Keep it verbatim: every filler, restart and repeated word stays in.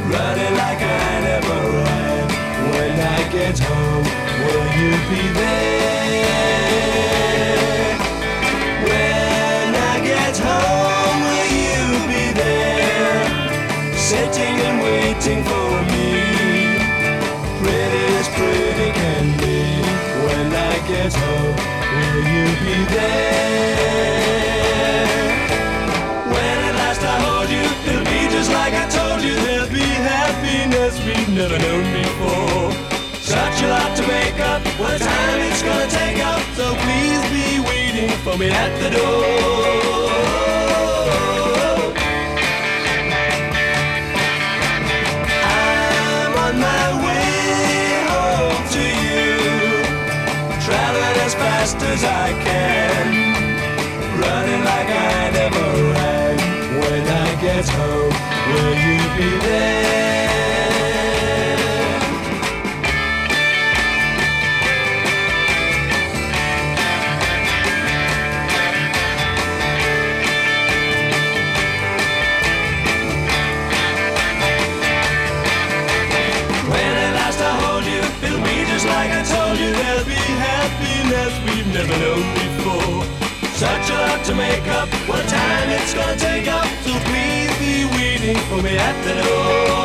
running like I never ran. When I get home, will you be there? When I get home, will you be there? Sitting and waiting for me, pretty as pretty can be. When I get home, will you be there? When at last I hold you, it'll be just like I told you. There'll be happiness we've never known before. Such a lot to make up, what a time it's gonna take up. So please be waiting for me at the door. I'm on my way home to you, traveling as fast as I can, running like I never ran. When I get home, will you be there? When at last I hold you, it'll be just like I told you. There'll be happiness we've never known before. Such a lot to make up, what a time it's gonna take up. So please be waiting for me at the door.